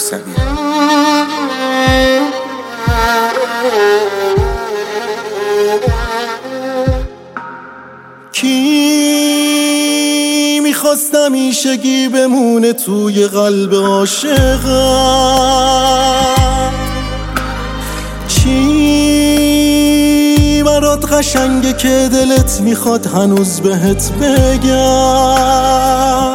رستمی. کی میخواست همیشگی بمونه توی قلب عاشقم؟ چی برات قشنگه که دلت میخواد هنوز بهت بگم؟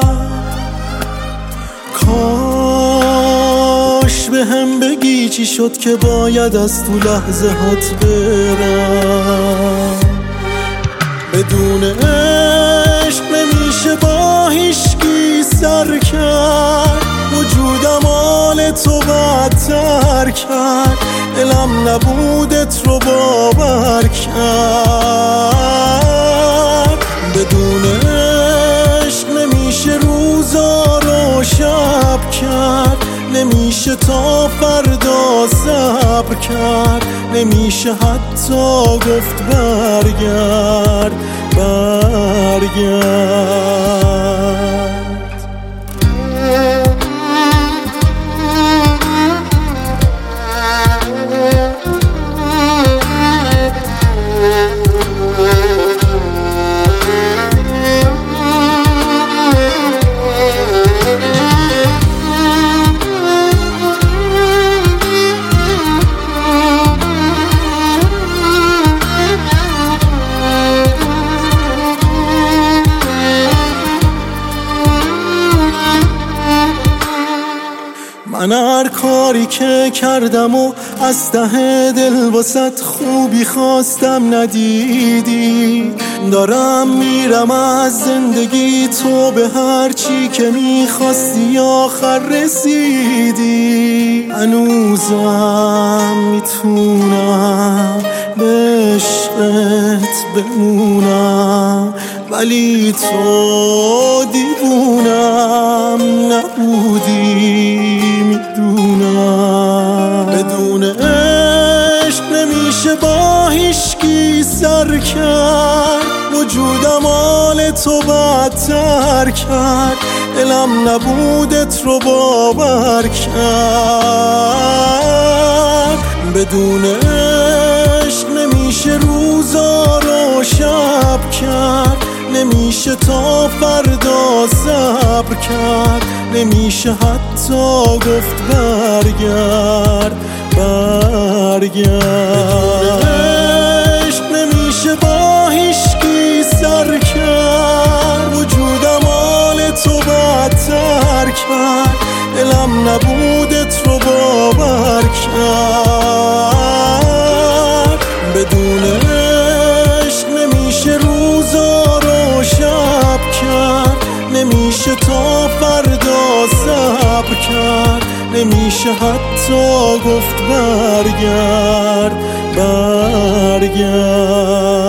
کاش به هم بگی چی شد که باید از تو لحظه هات برم. بدون عشق نمیشه با هیچکی سر کرد، وجودم حال تو بدتر کرد، دلم نبودت رو باور کرد. بدون عشق نمیشه روزا رو شب کرد، نمیشه تا فردا صبر کرد، نمیشه حتی گفت برگرد برگرد. من هر کاری که کردم و از ته دل واسط خوبی خواستم ندیدی. دارم میرم از زندگی، تو به هر چی که میخواستی آخر رسیدی. هنوزم میتونم به عشقت بمونم، ولی تو دیوونم نبودی میدونم. بدون عشق نمیشه با هیچکی سر کرد، وجودم حال تو بدتر کرد، دلم نبودت رو باور کرد. بدون عشق نمیشه روزا رو شب کرد، نمیشه تا فردا صبر کرد، نمیشه حتی گفت برگرد برگرد. بدون عشق نمیشه با هیچکی سر کرد، وجودم حال تو بدتر کرد، دلم نبودت رو باور کرد. بدون عشق نمیشه روزا رو شب کرد، نمیشه تا فردا صبر کرد، نمیشه حتی گفت برگرد برگرد.